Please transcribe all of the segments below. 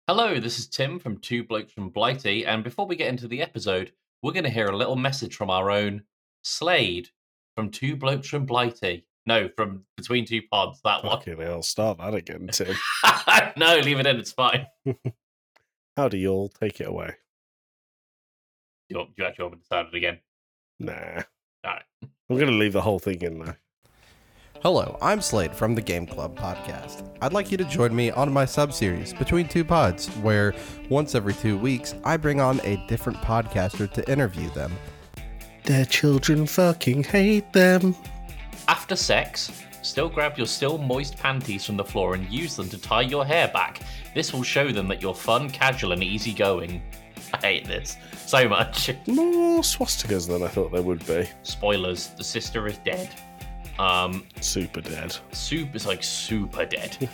Hello, this is Tim from Two Blokes from Blighty, and before we get into the episode, we're going to hear a little message from our own Slade from Two Blokes from Blighty. No, from Between Two Pods, that one. Fucking hell, start that again, Tim. No, leave it in, it's fine. Howdy, y'all. Take it away. Do you actually want me to start it again? Nah. Alright. I'm going to leave the whole thing in there. Hello, I'm Slade from the Game Club podcast. I'd like you to join me on my sub-series, Between Two Pods, where once every 2 weeks, I bring on a different podcaster to interview them. Their children fucking hate them. After sex, still grab your still moist panties from the floor and use them to tie your hair back. This will show them that you're fun, casual, and easygoing. I hate this so much. More swastikas than I thought there would be. Spoilers, the sister is dead. Super dead. Super dead.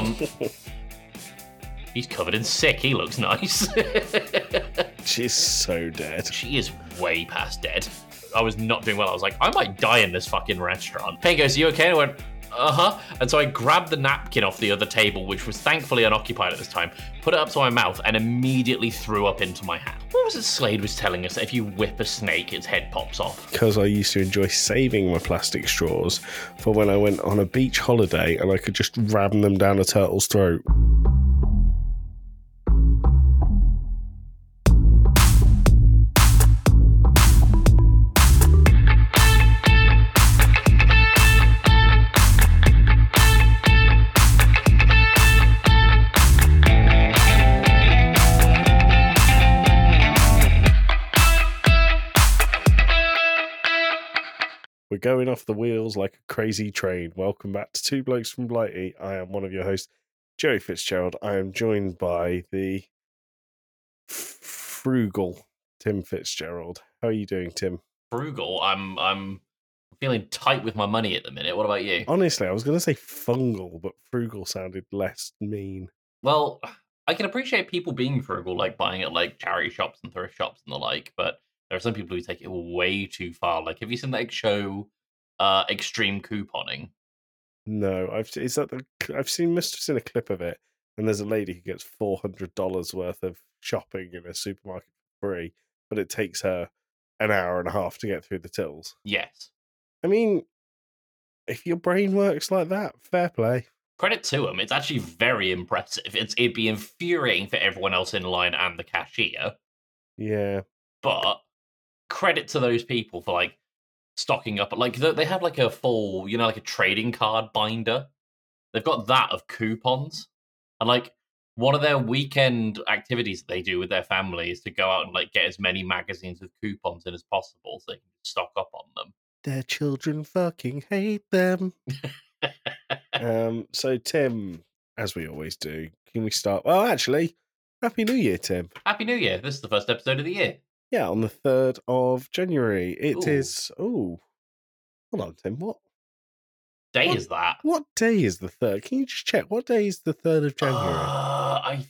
He's covered in sick. He looks nice. She's so dead. She is way past dead. I was not doing well. I was like, I might die in this fucking restaurant. Payne goes, you okay? I went, uh-huh. And so I grabbed the napkin off the other table, which was thankfully unoccupied at this time, put it up to my mouth, and immediately threw up into my hand. What was it Slade was telling us that if you whip a snake, its head pops off? Because I used to enjoy saving my plastic straws for when I went on a beach holiday and I could just ram them down a turtle's throat. We're going off the wheels like a crazy train. Welcome back to Two Blokes from Blighty. I am one of your hosts, Joey Fitzgerald. I am joined by the frugal Tim Fitzgerald. How are you doing, Tim? Frugal? I'm feeling tight with my money at the minute. What about you? Honestly, I was going to say fungal, but frugal sounded less mean. Well, I can appreciate people being frugal, like buying at like charity shops and thrift shops and the like, but there are some people who take it way too far. Like, have you seen that show, Extreme Couponing? No, must have seen a clip of it, and there's a lady who gets $400 worth of shopping in a supermarket for free, but it takes her an hour and a half to get through the tills. Yes. I mean, if your brain works like that, fair play. Credit to them. It's actually very impressive. It'd be infuriating for everyone else in line and the cashier. Yeah. But credit to those people for like stocking up. Like they have like a full, like a trading card binder. They've got that of coupons, and like one of their weekend activities that they do with their family is to go out and like get as many magazines with coupons in as possible so they can stock up on them. Their children fucking hate them. So Tim, as we always do, can we start? Well, actually, Happy New Year, Tim. Happy New Year. This is the first episode of the year. Yeah, on the 3rd of January. It Ooh. is... Oh, hold on, Tim. What day is that? What day is the 3rd? Can you just check? What day is the 3rd of January? I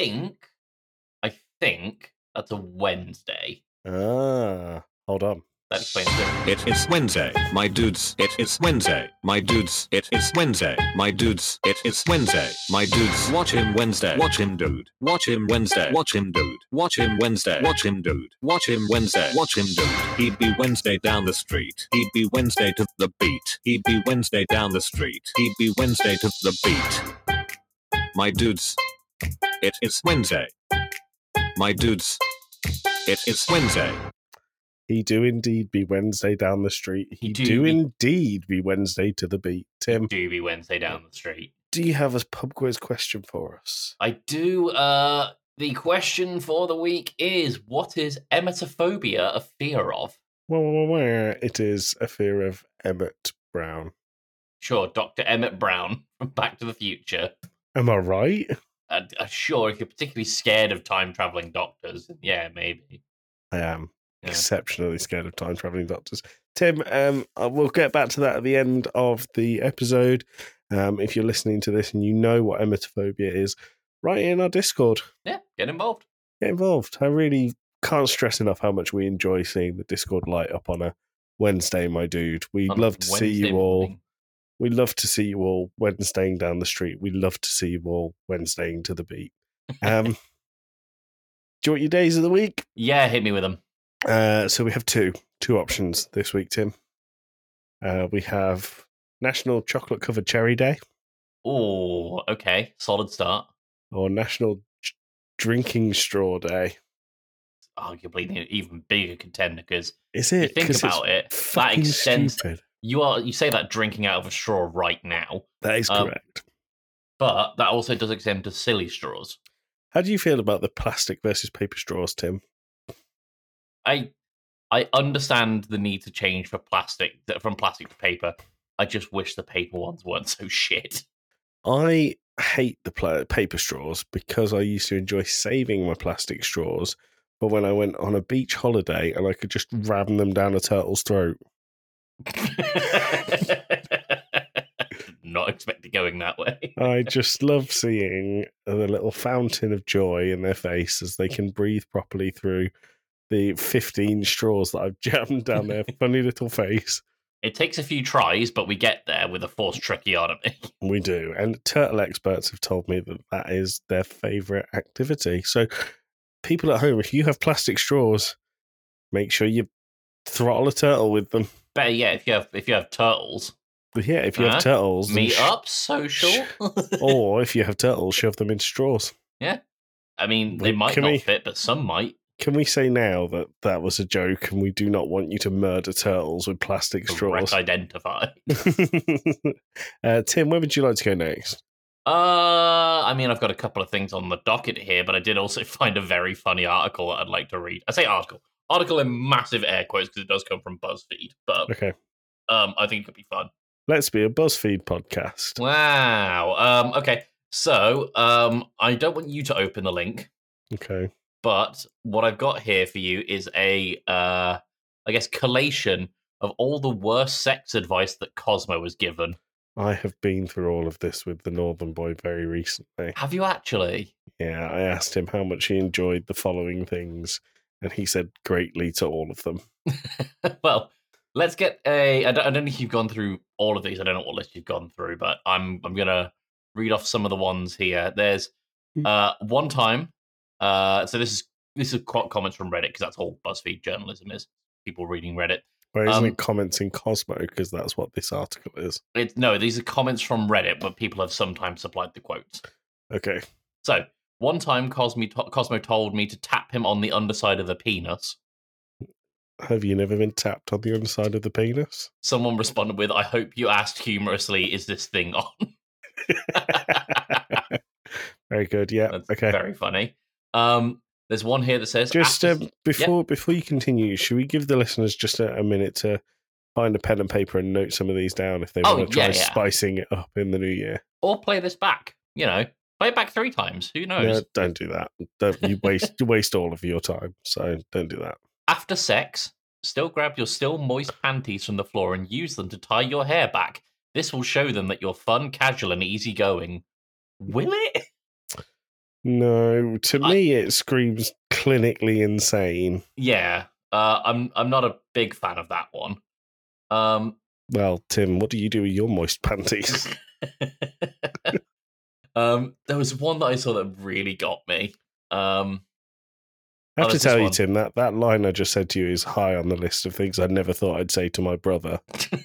think that's a Wednesday. Hold on. That explains it. It is Wednesday, my dudes. It is Wednesday, my dudes. It is Wednesday, my dudes. It is Wednesday, my dudes. Watch him Wednesday. Watch him dude. Watch him Wednesday. Watch him dude. Watch him Wednesday. Watch him dude. Watch him Wednesday. Watch him dude. He'd be Wednesday down the street. He'd be Wednesday to the beat. He'd be Wednesday down the street. He'd be Wednesday to the beat. My dudes. It is Wednesday. My dudes. It is Wednesday. He do indeed be Wednesday down the street. He do indeed be Wednesday to the beat. Tim, Do be Wednesday down the street. do you have a pub quiz question for us? I do. The question for the week is: what is emetophobia a fear of? Well, it is a fear of Emmett Brown. Sure, Dr. Emmett Brown from Back to the Future. Am I right? Sure, if you're particularly scared of time-traveling doctors, yeah, maybe. I am. Yeah. Exceptionally scared of time traveling doctors. Tim, we'll get back to that at the end of the episode. If you're listening to this and you know what emetophobia is, write in our Discord. Yeah, get involved. Get involved. I really can't stress enough how much we enjoy seeing the Discord light up on a Wednesday, my dude. We'd love to see you all. We love to see you all Wednesdaying down the street. We love to see you all Wednesdaying to the beat. Do you want your days of the week? Yeah, hit me with them. So we have two options this week, Tim. We have National Chocolate Covered Cherry Day Oh, okay. Solid start. or National Drinking Straw Day. Arguably an even bigger contender because Is you it? think 'Cause about it, it's that fucking extends. stupid. You say that drinking out of a straw right now, That is correct. but that also does extend to silly straws. How do you feel about the plastic versus paper straws, Tim? I understand the need to change from plastic to paper. I just wish the paper ones weren't so shit. I hate the paper straws because I used to enjoy saving my plastic straws, but when I went on a beach holiday and I could just ram them down a turtle's throat. Not expecting going that way. I just love seeing the little fountain of joy in their face as they can breathe properly through the 15 straws that I've jammed down their funny little face. It takes a few tries, but we get there with a forced tracheotomy. We do. And turtle experts have told me that that is their favourite activity. So, people at home, if you have plastic straws, make sure you throttle a turtle with them. Better yet, if you have turtles, But yeah, if you have turtles, then meet up, social. or if you have turtles, shove them into straws. Yeah. I mean, they Can might we- not fit, but some might. Can we say now that that was a joke and we do not want you to murder turtles with plastic straws? Correct identified. Tim, where would you like to go next? I mean, I've got a couple of things on the docket here, but I did also find a very funny article that I'd like to read. I say article in massive air quotes because it does come from BuzzFeed, but Okay. I think it could be fun. Let's be a BuzzFeed podcast. Wow. Okay. So, I don't want you to open the link, Okay. but what I've got here for you is a, I guess, collation of all the worst sex advice that Cosmo was given. I have been through all of this with the Northern Boy very recently. Have you actually? Yeah, I asked him how much he enjoyed the following things, and he said greatly to all of them. Well, let's get I don't know if you've gone through all of these. I don't know what list you've gone through, but I'm gonna read off some of the ones here. There's one time. So this is comments from Reddit because that's all BuzzFeed journalism is. People reading Reddit. Where isn't it comments in Cosmo? Because that's what this article is. No, these are comments from Reddit, but people have sometimes supplied the quotes. Okay. So one time, Cosmo told me to tap him on the underside of the penis. Have you never been tapped on the underside of the penis? Someone responded with, "I hope you asked humorously, is this thing on?" Very good. Yeah. That's okay. very funny. There's one here that says, Just before you continue, should we give the listeners just a minute to find a pen and paper and note some of these down if they want to try spicing it up in the new year? Or play this back. Play it back 3 times. Who knows? No, don't do that. You waste all of your time. So don't do that. After sex, still grab your still moist panties from the floor and use them to tie your hair back. This will show them that you're fun, casual, and easygoing. Will it? No, to me it screams clinically insane. Yeah, I'm not a big fan of that one. Well, Tim, what do you do with your moist panties? There was one that I saw that really got me. I have to tell you, Tim, that line I just said to you is high on the list of things I never thought I'd say to my brother.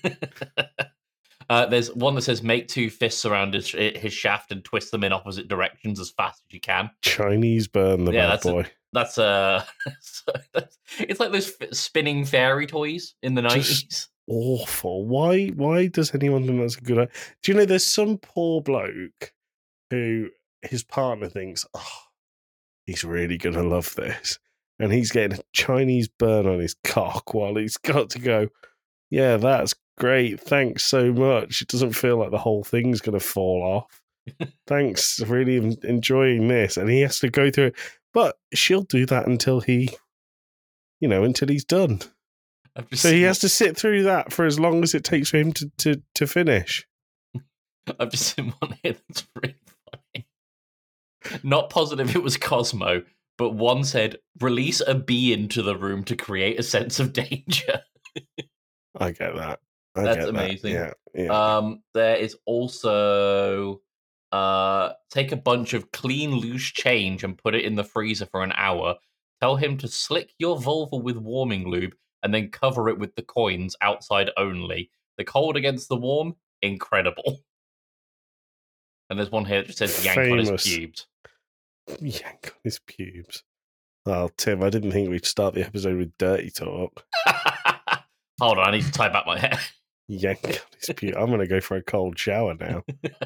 There's one that says, make 2 fists around his shaft and twist them in opposite directions as fast as you can. Chinese burn the bad boy. That's it's like those spinning fairy toys in the 90s. Awful. Why does anyone think that's a good idea? Do you know there's some poor bloke who his partner thinks, oh, he's really going to love this. And he's getting a Chinese burn on his cock while he's got to go, yeah, that's great. Thanks so much. It doesn't feel like the whole thing's going to fall off. Thanks. Really enjoying this. And he has to go through it. But she'll do that until he's done. So he has to sit through that for as long as it takes for him to finish. I've just seen one here that's really funny. Not positive it was Cosmo, but one said, release a bee into the room to create a sense of danger. I get that. That's amazing. Yeah. There is also take a bunch of clean, loose change and put it in the freezer for an hour. Tell him to slick your vulva with warming lube and then cover it with the coins outside only. The cold against the warm, incredible. And there's one here that just says yank on his Famous. pubes. Yank on his pubes. Well, Tim, I didn't think we'd start the episode with dirty talk. Hold on, I need to tie back my hair. Yank on his pubes. I'm going to go for a cold shower now.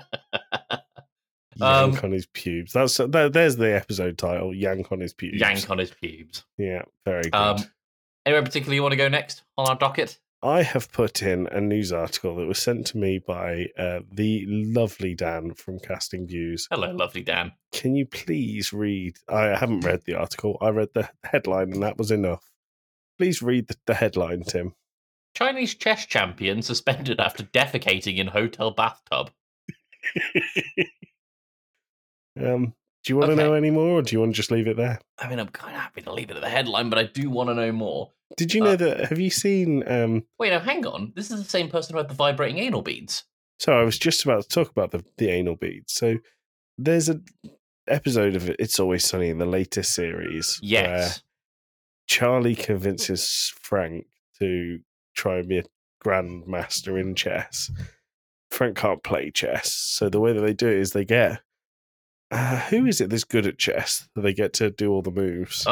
Yank on his pubes. There's the episode title. Yank on his pubes. Yank on his pubes. Yeah, very good. Anywhere in particular you want to go next on our docket? I have put in a news article that was sent to me by the lovely Dan from Casting Views. Hello, lovely Dan. Can you please read? I haven't read the article. I read the headline, and that was enough. Please read the headline, Tim. Chinese chess champion suspended after defecating in hotel bathtub. Do you want to know any more, or do you want to just leave it there? I mean, I'm kind of happy to leave it at the headline, but I do want to know more. Did you know that? Have you seen? Wait, no, hang on. This is the same person who had the vibrating anal beads. So I was just about to talk about the anal beads. So there's an episode of It's Always Sunny in the latest series. Yes. Where Charlie convinces Frank to try and be a grandmaster in chess. Frank can't play chess, so the way that they do it is they get who is it that's good at chess that they get to do all the moves?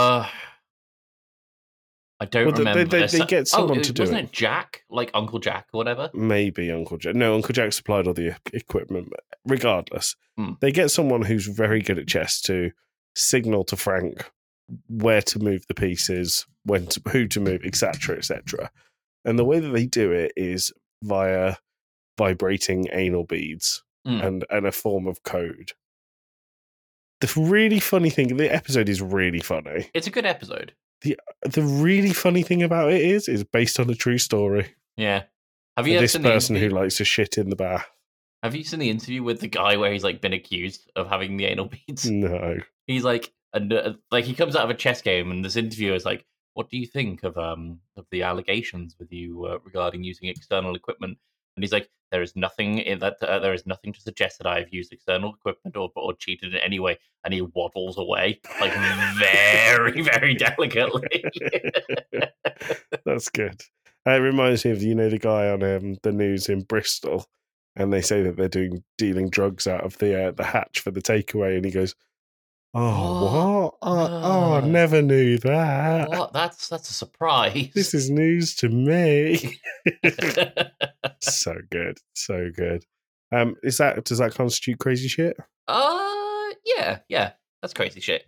I don't remember. They get someone to do it. Wasn't it Jack? Like Uncle Jack or whatever? Maybe Uncle Jack. No, Uncle Jack supplied all the equipment. Regardless, they get someone who's very good at chess to signal to Frank where to move the pieces, who to move, etc., etc. And the way that they do it is via vibrating anal beads and a form of code. The really funny thing, the episode is really funny. It's a good episode. The really funny thing about it is based on a true story. Yeah. Have you ever this seen person who likes to shit in the bath? Have you seen the interview with the guy where he's like been accused of having the anal beads? No. He's like he comes out of a chess game, and this interviewer is like, "What do you think of the allegations with you regarding using external equipment?" And he's like, "There is nothing in that. There is nothing to suggest that I have used external equipment or cheated in any way." And he waddles away, like very, very delicately. That's good. It reminds me of the guy on the news in Bristol, and they say that they're dealing drugs out of the hatch for the takeaway, and he goes, "Oh, what? I never knew that. What? That's a surprise. This is news to me." So good, so good. Does that constitute crazy shit? Yeah, that's crazy shit.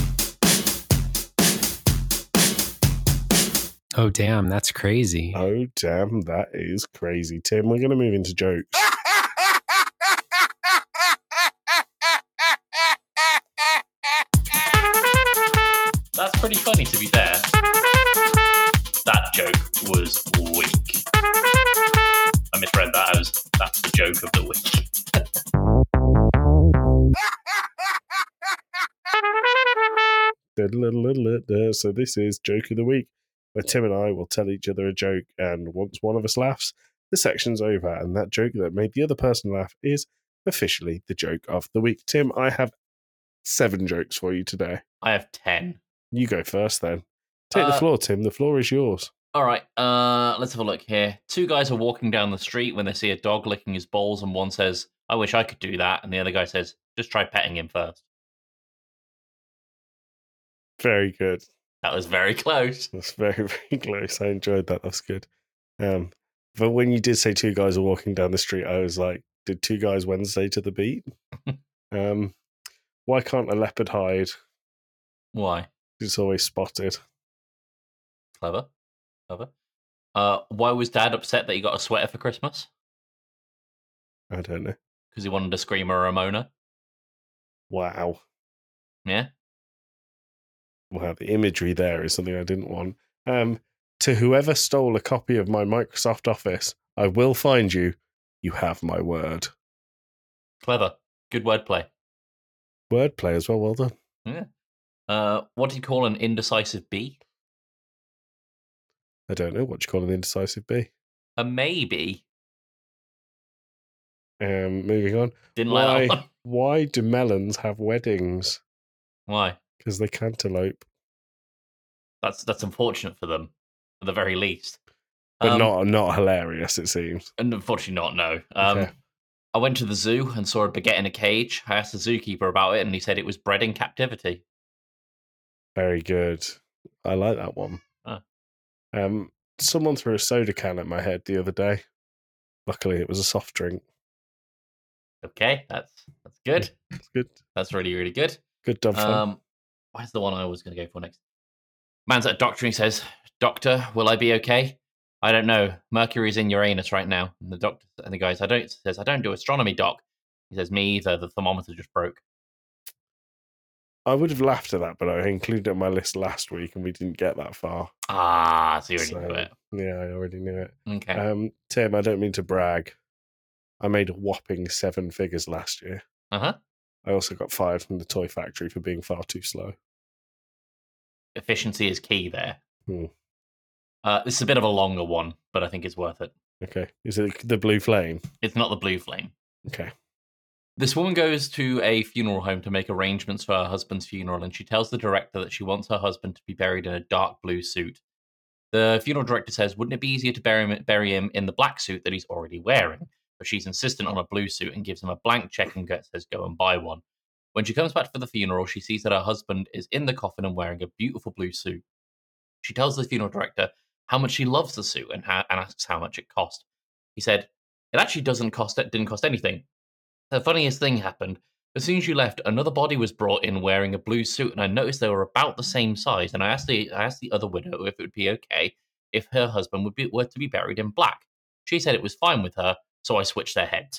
Oh damn, that's crazy. Oh damn, that is crazy. Tim, we're going to move into jokes. That's pretty funny, to be fair. That joke was weak. I misread that as that's the joke of the week. So this is Joke of the Week, where Tim and I will tell each other a joke, and once one of us laughs, the section's over, and that joke that made the other person laugh is officially the joke of the week. Tim, I have 7 jokes for you today. I have 10. You go first, then. Take the floor, Tim. The floor is yours. All right, let's have a look here. 2 guys are walking down the street when they see a dog licking his balls, and one says, "I wish I could do that," and the other guy says, "Just try petting him first." Very good. That was very close. That's very, very close. I enjoyed that. That's good. But when you did say 2 guys are walking down the street, I was like, did 2 guys Wednesday to the beat? Why can't a leopard hide? Why? It's always spotted. Clever. Why was Dad upset that he got a sweater for Christmas? I don't know. Because he wanted a Screamer Ramona. Wow. Yeah. Wow, the imagery there is something I didn't want. To whoever stole a copy of my Microsoft Office, I will find you. You have my word. Clever. Good wordplay. Wordplay as well. Well done. Yeah. What do you call an indecisive bee? I don't know. What do you call an indecisive bee? A maybe. Moving on. Didn't like that one. Why do melons have weddings? Why? Because they cantaloupe. That's unfortunate for them, at the very least. But not hilarious, it seems. And unfortunately not, no. Okay. I went to the zoo and saw a baguette in a cage. I asked the zookeeper about it, and he said it was bred in captivity. Very good. I like that one. Ah. Someone threw a soda can at my head the other day. Luckily, it was a soft drink. Okay, that's good. It's good. That's really, really good. Good done fun. Where's the one I was going to go for next? Man's at a doctor and he says, "Doctor, will I be okay?" "I don't know. Mercury's in Uranus right now." And the guy says, "I don't do astronomy, doc." He says, "Me either. The thermometer just broke." I would have laughed at that, but I included it on my list last week and we didn't get that far. Ah, so you already knew it. Yeah, I already knew it. Okay. Tim, I don't mean to brag. I made a whopping 7 figures last year. Uh-huh. I also got fired from the toy factory for being far too slow. Efficiency is key there. Hmm. This is a bit of a longer one, but I think it's worth it. Okay. Is it the blue flame? It's not the blue flame. Okay. This woman goes to a funeral home to make arrangements for her husband's funeral, and she tells the director that she wants her husband to be buried in a dark blue suit. The funeral director says, "Wouldn't it be easier to bury him in the black suit that he's already wearing?" But she's insistent on a blue suit and gives him a blank check and says, "Go and buy one." When she comes back for the funeral, she sees that her husband is in the coffin and wearing a beautiful blue suit. She tells the funeral director how much she loves the suit and asks how much it cost. He said, "It actually didn't cost anything. The funniest thing happened. As soon as you left, another body was brought in wearing a blue suit, and I noticed they were about the same size. And I asked the other widow if it would be okay if her husband were to be buried in black. She said it was fine with her, so I switched their heads."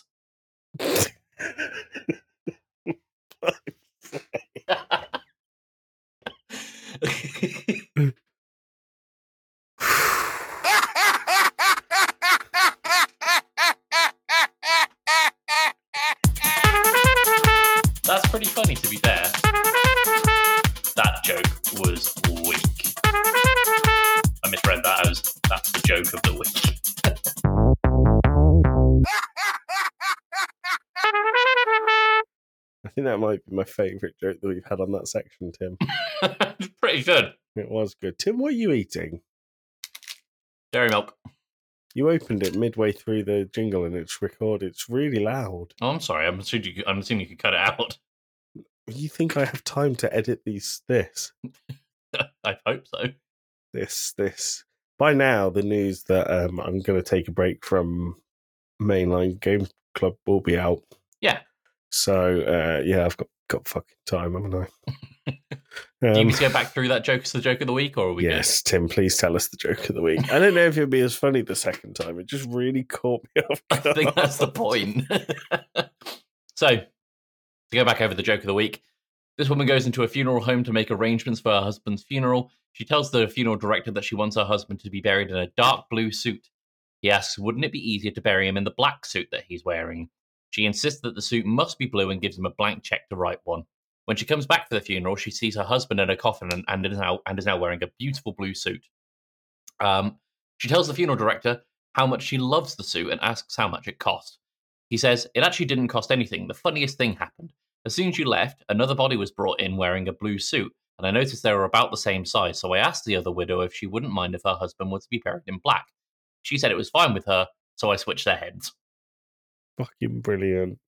That's pretty funny, to be fair. That joke was weak. I misread that as that's the joke of the week. I think that might be my favourite joke that we've had on that section, Tim. It's pretty good. It was good. Tim, what are you eating? Dairy milk. You opened it midway through the jingle and it's recorded. It's really loud. Oh, I'm sorry. I'm assuming you could cut it out. You think I have time to edit this? I hope so. This. By now, the news that I'm going to take a break from mainline Game Club will be out. Yeah. So, yeah, I've got fucking time, haven't I? Do you need to go back through that joke as the joke of the week, or are we yes, good? Tim, please tell us the joke of the week. I don't know if it'll be as funny the second time. It just really caught me off guard. I think that's the point. So, to go back over the joke of the week, this woman goes into a funeral home to make arrangements for her husband's funeral. She tells the funeral director that she wants her husband to be buried in a dark blue suit. He asks, wouldn't it be easier to bury him in the black suit that he's wearing? She insists that the suit must be blue and gives him a blank check to write one. When she comes back for the funeral, she sees her husband in a coffin and is now wearing a beautiful blue suit. She tells the funeral director how much she loves the suit and asks how much it cost. He says, "It actually didn't cost anything. The funniest thing happened. As soon as you left, another body was brought in wearing a blue suit, and I noticed they were about the same size, so I asked the other widow if she wouldn't mind if her husband were to be buried in black. She said it was fine with her, so I switched their heads." Fucking brilliant.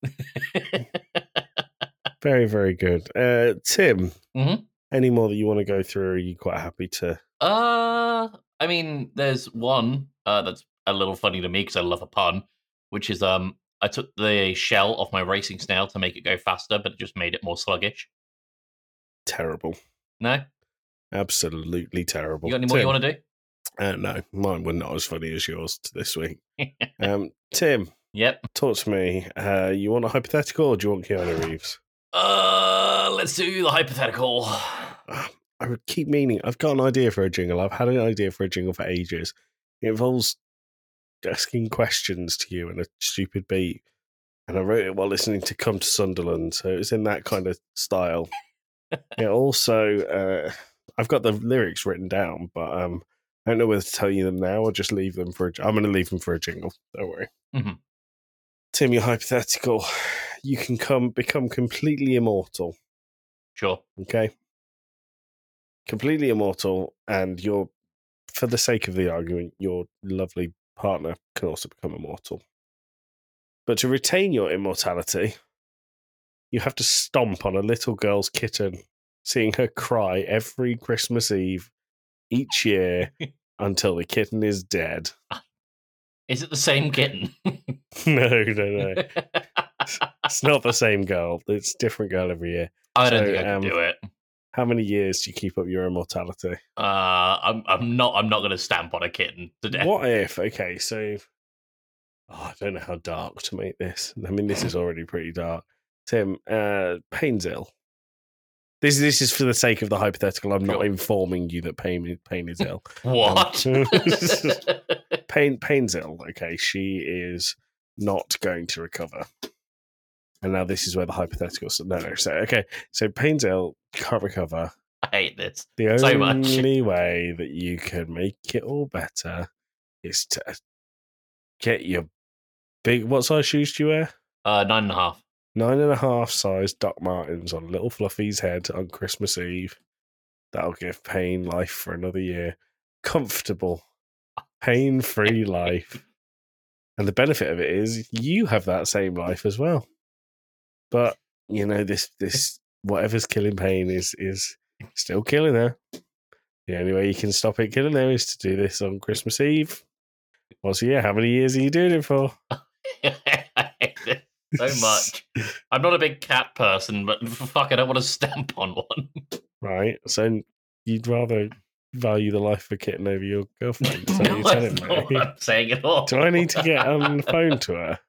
Very, very good. Tim, any more that you want to go through, or are you quite happy to? I mean, there's one that's a little funny to me because I love a pun, which is I took the shell off my racing snail to make it go faster, but it just made it more sluggish. Terrible. No? Absolutely terrible. You got any more you want to do? No, mine were not as funny as yours this week. Tim. Yep. Talk to me. You want a hypothetical or do you want Keanu Reeves? Let's do the hypothetical. I would keep meaning. I've got an idea for a jingle. I've had an idea for a jingle for ages. It involves asking questions to you in a stupid beat. And I wrote it while listening to Come to Sunderland. So it was in that kind of style. It also, I've got the lyrics written down, but I don't know whether to tell you them now or just leave them for I'm going to leave them for a jingle. Don't worry. Mm-hmm. Tim, you're hypothetical. You can become completely immortal. Sure. Okay? Completely immortal, and for the sake of the argument, your lovely partner can also become immortal. But to retain your immortality, you have to stomp on a little girl's kitten, seeing her cry every Christmas Eve each year until the kitten is dead. Is it the same kitten? No. It's not the same girl. It's a different girl every year. I don't think I can do it. How many years do you keep up your immortality? I'm not going to stamp on a kitten to death. What if? Okay, so I don't know how dark to make this. I mean, this is already pretty dark. Tim, Pain's ill. This is for the sake of the hypothetical. I'm not Sure. informing you that Pain is ill. What? Pain's ill. Okay, she is not going to recover. And now this is where the hypothetical. So Pain's ill, can't recover. I hate this. The so much. only way that you can make it all better is to get your big. What size shoes do you wear? 9.5. 9.5 size Doc Martens on little Fluffy's head on Christmas Eve. That'll give Pain life for another year. Comfortable, pain-free life. And the benefit of it is you have that same life as well. But, you know, this whatever's killing Pain is still killing her. The only way you can stop it killing her is to do this on Christmas Eve. Well, so yeah, how many years are you doing it for? I hate it so much. I'm not a big cat person, but fuck, I don't want to stamp on one. Right. So you'd rather value the life of a kitten over your girlfriend. So No, you're that's telling not what me. I'm saying at all. Do I need to get on the phone to her?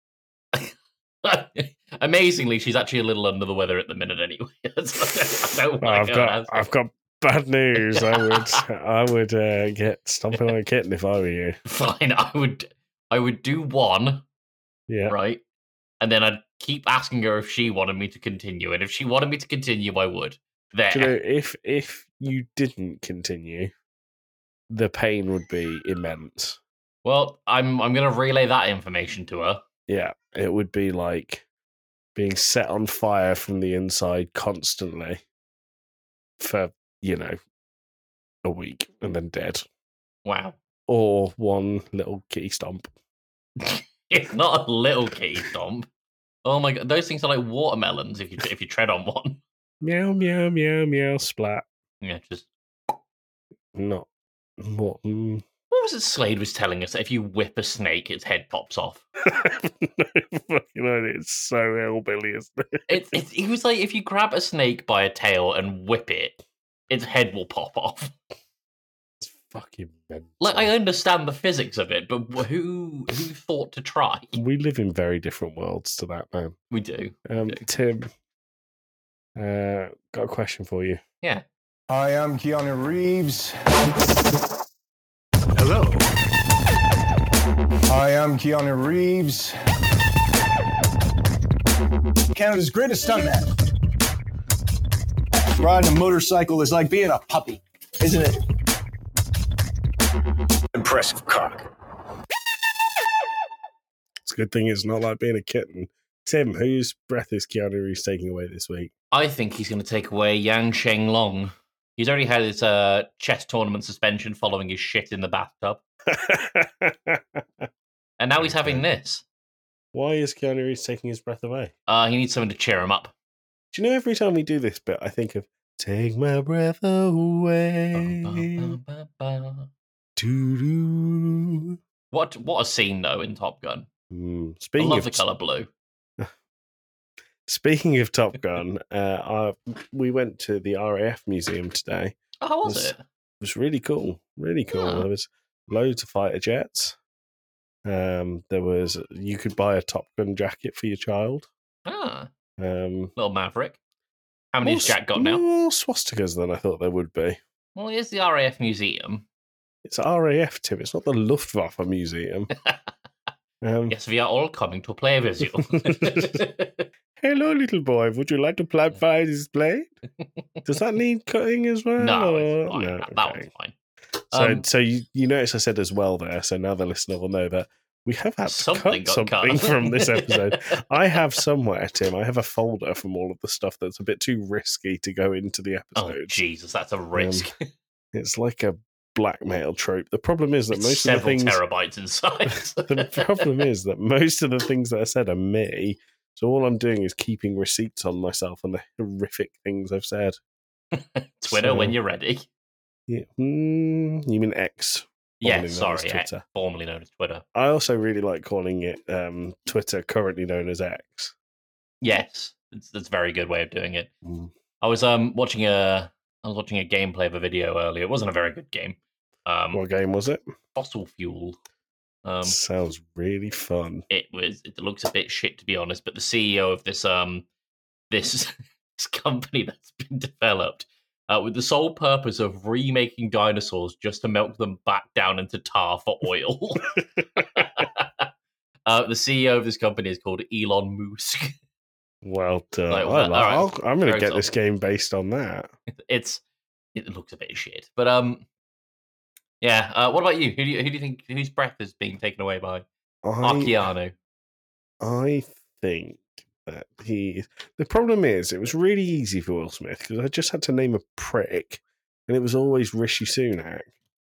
Amazingly, she's actually a little under the weather at the minute anyway. I don't like her. I've got bad news. I would get stomping on a kitten if I were you. Fine, I would do one, Yeah. right? And then I'd keep asking her if she wanted me to continue. And if she wanted me to continue, I would. There. Do you know, if you didn't continue, the pain would be immense. Well, I'm going to relay that information to her. Yeah, it would be like being set on fire from the inside constantly for, a week and then dead. Wow. Or one little kitty stomp. It's not a little kitty stomp. Oh my god, those things are like watermelons if you tread on one. Meow, meow, meow, meow, splat. Yeah, just Not what? what was it Slade was telling us that if you whip a snake, its head pops off? It's so hillbilly, isn't it? He was like, if you grab a snake by a tail and whip it, its head will pop off. It's fucking mental. Like, I understand the physics of it, but who thought to try? We live in very different worlds to that, man. We do. Tim, got a question for you. Yeah. Hi, I'm Keanu Reeves. Hello. Hi, I'm Keanu Reeves. Canada's greatest stuntman. Riding a motorcycle is like being a puppy, isn't it? Impressive cock. It's a good thing it's not like being a kitten. Tim, whose breath is Keanu Reeves taking away this week? I think he's going to take away Yang Sheng Long. He's already had his chess tournament suspension following his shit in the bathtub. And now he's having this. Why is Keanu Reeves taking his breath away? He needs someone to cheer him up. Do you know every time we do this bit, I think of "Take my breath away." Doo-doo. What a scene, though, in Top Gun. I Speaking love of the colour blue. Speaking of Top Gun, we went to the RAF museum today. Oh, how was it? It was really cool. Really cool. Oh. There was loads of fighter jets. You could buy a Top Gun jacket for your child. Ah, Um, little Maverick. How many has Jack got now? More swastikas than I thought there would be. Well, here's the RAF museum. It's RAF, Tim. It's not the Luftwaffe museum. Yes, we are all coming to play with you. Hello, little boy. Would you like to plant by this blade? Does that need cutting as well? No, or- it's fine. No, That okay. one's fine. So you notice I said as well there. So now the listener will know that We have had to Something cut got cut. something from this episode. I have somewhere, Tim, I have a folder from all of the stuff that's a bit too risky to go into the Oh, episode. Jesus, that's a risk. It's like a blackmail trope. The problem is that It's most of the several things... terabytes inside. The problem is that most of the things that I said are me. So all I'm doing is keeping receipts on myself and the horrific things I've said. Twitter, So- when you're ready. Yeah. You mean X? Yeah, formerly known as sorry, Twitter. formerly known as Twitter. I also really like calling it Twitter, currently known as X. Yes, it's a very good way of doing it. Mm. I was watching a gameplay of a video earlier. It wasn't a very good game. What game was it? Fossil Fuel. Sounds really fun. It looks a bit shit, to be honest. But the CEO of this this company that's been developed with the sole purpose of remaking dinosaurs just to melt them back down into tar for oil. The CEO of this company is called Elon Musk. Well done. Like, well, all right. I'm going to Very get this soft. game based on that. It looks a bit shit, but yeah. What about you? Who do you think whose breath is being taken away by Arciano? I think that the problem is, it was really easy for Will Smith because I just had to name a prick, and it was always Rishi Sunak.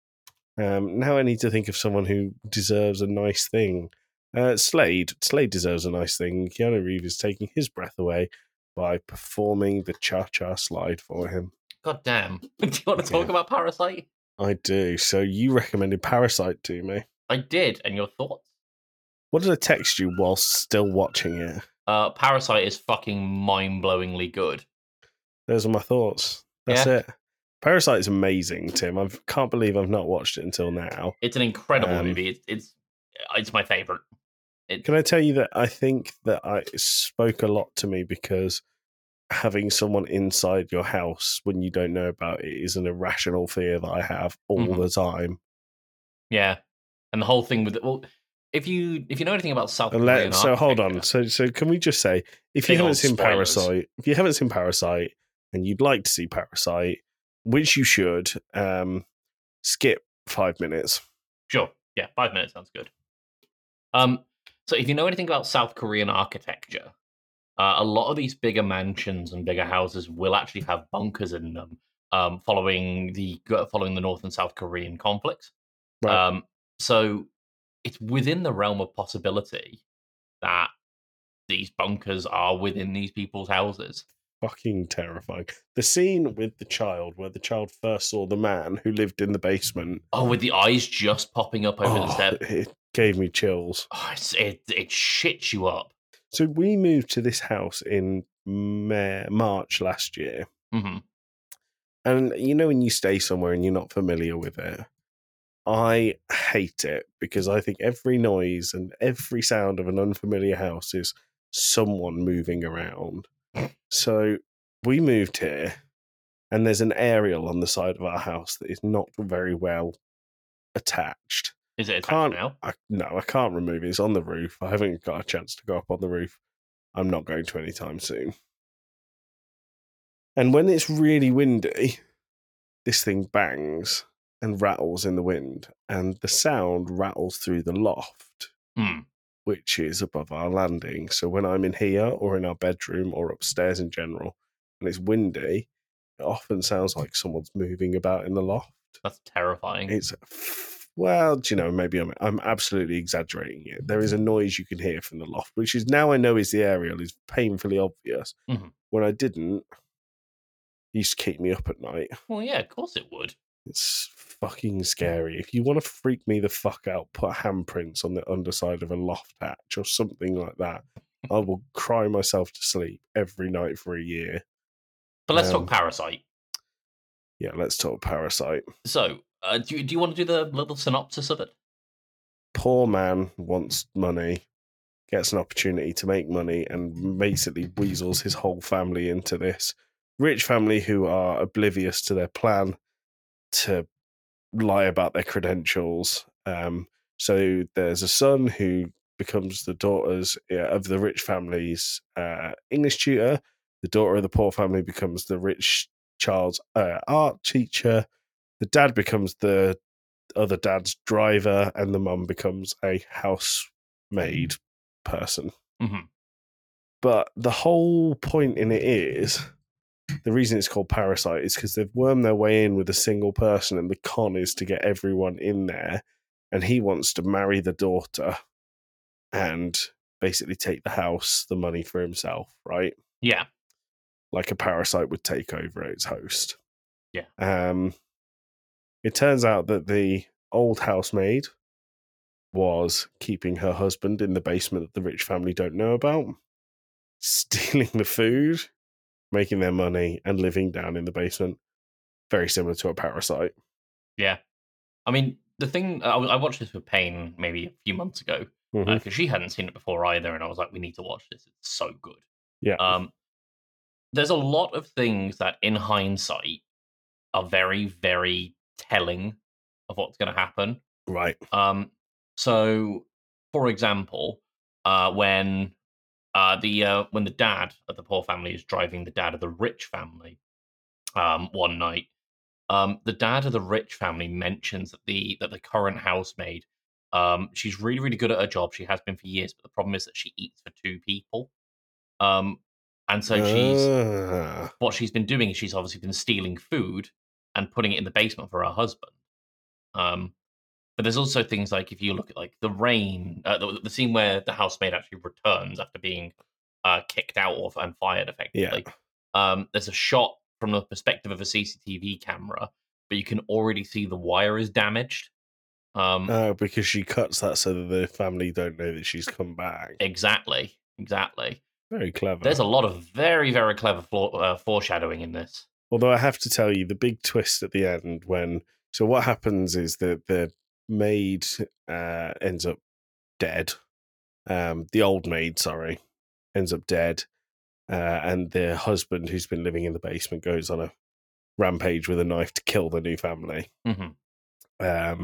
Now I need to think of someone who deserves a nice thing. Slade deserves a nice thing. Keanu Reeves is taking his breath away by performing the cha-cha slide for him. God damn! Do you want to talk about Parasite? I do. So you recommended Parasite to me. I did, and your thoughts? What did I text you whilst still watching it? Parasite is fucking mind-blowingly good. Those are my thoughts. That's Yeah. it. Parasite is amazing, Tim. I can't believe I've not watched it until now. It's an incredible movie. It's my favorite. Can I tell you that I think that it spoke a lot to me because having someone inside your house when you don't know about it is an irrational fear that I have all the time. Yeah, and the whole thing with if you know anything about South Korean So hold architecture- on. So can we just say if you Big haven't old seen spoilers. Parasite, and you'd like to see Parasite, which you should, skip 5 minutes. Sure. Yeah, 5 minutes sounds good. So if you know anything about South Korean architecture, a lot of these bigger mansions and bigger houses will actually have bunkers in them, following the North and South Korean conflicts. Right. So it's within the realm of possibility that these bunkers are within these people's houses. Fucking terrifying. The scene with the child, where the child first saw the man who lived in the basement. Oh, with the eyes just popping up over the step. It gave me chills. Oh, it shits you up. So we moved to this house in March last year. Mm-hmm. And you know when you stay somewhere and you're not familiar with it, I hate it because I think every noise and every sound of an unfamiliar house is someone moving around. So we moved here, and there's an aerial on the side of our house that is not very well attached. Is it attached now? I can't remove it. It's on the roof. I haven't got a chance to go up on the roof. I'm not going to anytime soon. And when it's really windy, this thing bangs and rattles in the wind, and the sound rattles through the loft, which is above our landing. So when I'm in here or in our bedroom or upstairs in general, and it's windy, it often sounds like someone's moving about in the loft. That's terrifying. It's, well, do you know, maybe I'm absolutely exaggerating it. There is a noise you can hear from the loft, which is now I know is the aerial, is painfully obvious. Mhm. When I didn't, it used to keep me up at night. Well, yeah, of course it would. It's fucking scary. If you want to freak me the fuck out, put handprints on the underside of a loft hatch or something like that. I will cry myself to sleep every night for a year. But let's talk Parasite. Yeah, let's talk Parasite. So, do you want to do the little synopsis of it? Poor man wants money, gets an opportunity to make money, and basically weasels his whole family into this rich family who are oblivious to their plan to lie about their credentials. So there's a son who becomes the daughters of the rich family's English tutor. The daughter of the poor family becomes the rich child's art teacher. The dad becomes the other dad's driver, and the mum becomes a housemaid person. Mhm. But the whole point in it is, the reason it's called Parasite is because they've wormed their way in with a single person, and the con is to get everyone in there, and he wants to marry the daughter and basically take the house, the money for himself, right? Yeah. Like a parasite would take over its host. Yeah. It turns out that the old housemaid was keeping her husband in the basement that the rich family don't know about, stealing the food, making their money, and living down in the basement. Very similar to a parasite. Yeah. I mean, the thing, I watched this with Payne maybe a few months ago, because she hadn't seen it before either, and I was like, we need to watch this. It's so good. Yeah. There's a lot of things that, in hindsight, are very, very telling of what's going to happen. Right. So, for example, when the dad of the poor family is driving the dad of the rich family, one night, the dad of the rich family mentions that the current housemaid, she's really, really good at her job. She has been for years, but the problem is that she eats for two people. And so what she's been doing is she's obviously been stealing food and putting it in the basement for her husband. But there's also things like, if you look at like the rain, the scene where the housemaid actually returns after being kicked out and fired effectively. Yeah. There's a shot from the perspective of a CCTV camera, but you can already see the wire is damaged. Because she cuts that so that the family don't know that she's come back. Exactly. Very clever. There's a lot of very, very clever foreshadowing in this. Although I have to tell you, the big twist at the end so what happens is that the maid ends up dead. The old maid, sorry, ends up dead. And the husband, who's been living in the basement, goes on a rampage with a knife to kill the new family. Mm-hmm.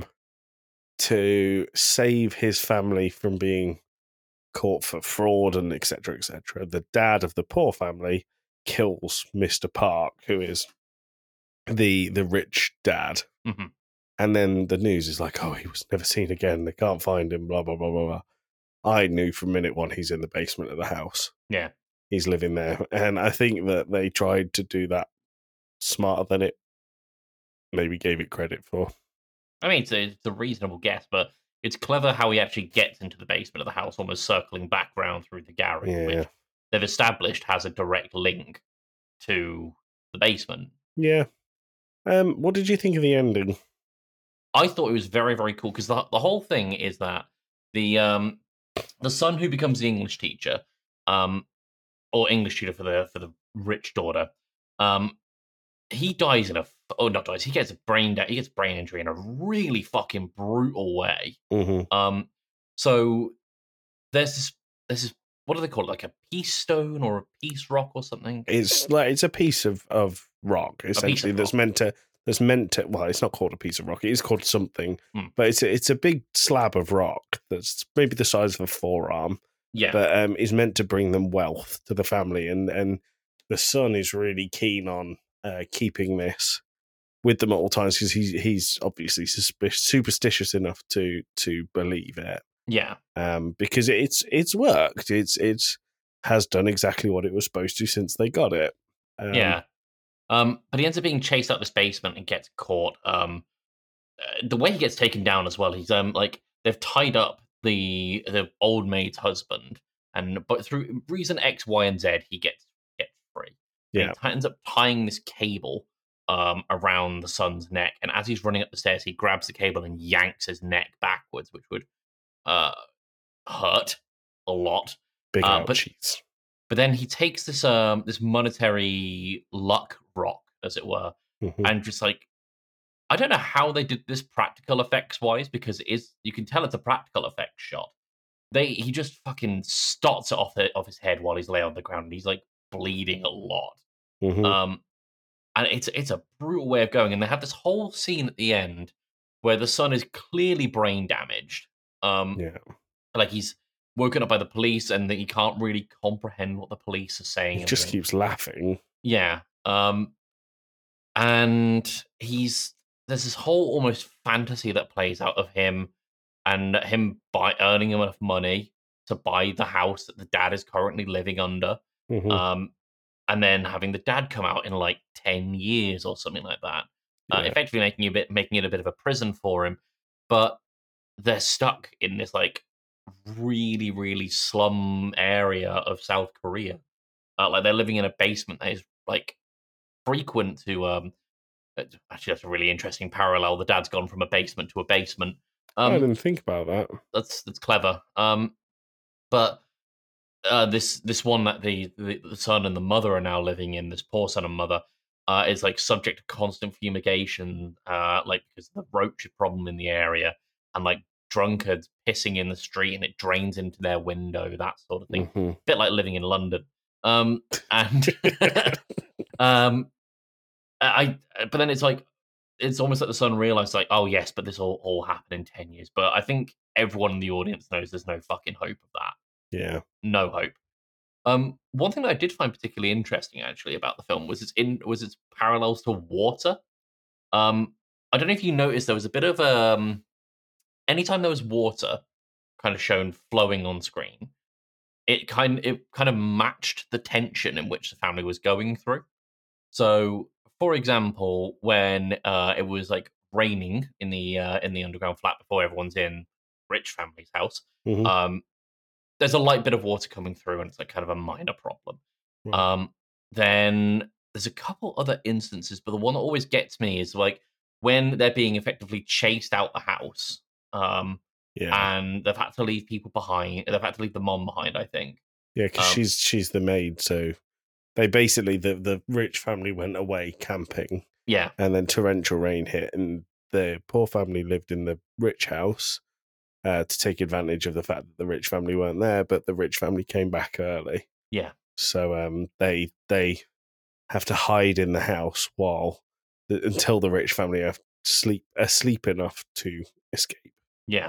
To save his family from being caught for fraud and etc., etc., the dad of the poor family kills Mr. Park, who is the rich dad. Mm-hmm. And then the news is like, oh, he was never seen again. They can't find him, blah, blah, blah, blah, blah. I knew from minute one he's in the basement of the house. Yeah. He's living there. And I think that they tried to do that smarter than it maybe gave it credit for. I mean, it's a reasonable guess, but it's clever how he actually gets into the basement of the house, almost circling back round through the garage, which they've established has a direct link to the basement. Yeah. What did you think of the ending? I thought it was very, very cool, because the whole thing is that the son who becomes the English teacher, or English tutor for the rich daughter, he dies he gets brain injury in a really fucking brutal way. Mm-hmm. So there's this, what do they call it, like a peace stone or a peace rock or something? It's a piece of rock, essentially, that's meant to well, it's not called a piece of rock, it is called something, but it's a big slab of rock that's maybe the size of a forearm. Yeah. But is meant to bring them wealth to the family, and the son is really keen on keeping this with them at all times, because he's obviously superstitious enough to believe it. Yeah. Because it's worked. It's has done exactly what it was supposed to since they got it. Yeah. But he ends up being chased out this basement and gets caught. The way he gets taken down as well, he's like, they've tied up the old maid's husband, but through reason X, Y, and Z, he gets free. Yeah. He ends up tying this cable around the son's neck, and as he's running up the stairs, he grabs the cable and yanks his neck backwards, which would hurt a lot. Big ouchies. But then he takes this this monetary luck rock, as it were, and just like, I don't know how they did this practical effects wise, because you can tell it's a practical effects shot. He just fucking stots it off his head while he's laying on the ground, and he's like bleeding a lot. And it's a brutal way of going. And they have this whole scene at the end where the son is clearly brain damaged. Like he's woken up by the police, and that he can't really comprehend what the police are saying. He just keeps laughing. Yeah. And he's there's this whole almost fantasy that plays out of him and him by earning enough money to buy the house that the dad is currently living under. Mhm. And then having the dad come out in like 10 years or something like that, Yeah. effectively making it a bit of a prison for him. But they're stuck in this like really, really slum area of South Korea. Like they're living in a basement that is like frequent to actually that's a really interesting parallel. The dad's gone from a basement to a basement. I didn't think about that. That's clever. But this one that the son and the mother are now living in, this poor son and mother, is like subject to constant fumigation, like because of the roach problem in the area, and like drunkards pissing in the street, and it drains into their window, that sort of thing. Mhm. Bit like living in London. And but then it's like it's almost like the son realized like, oh yes, but this all happened in 10 years. But I think everyone in the audience knows there's no fucking hope of that. Yeah. No hope. One thing that I did find particularly interesting actually about the film was its parallels to water. I don't know if you noticed there was a bit of anytime there was water kind of shown flowing on screen, it kind of matched the tension in which the family was going through. So, for example, when it was like raining in the underground flat before everyone's in rich family's house, Mhm. there's a light bit of water coming through, and it's like kind of a minor problem. Right. Then there's a couple other instances, but the one that always gets me is like when they're being effectively chased out the house, Yeah. and they've had to leave people behind. They've had to leave the mom behind, I think. Yeah, because Um, she's the maid, so they basically the rich family went away camping, yeah, and then torrential rain hit, and the poor family lived in the rich house to take advantage of the fact that the rich family weren't there, but the rich family came back early, yeah, so they have to hide in the house until the rich family are asleep enough to escape. yeah.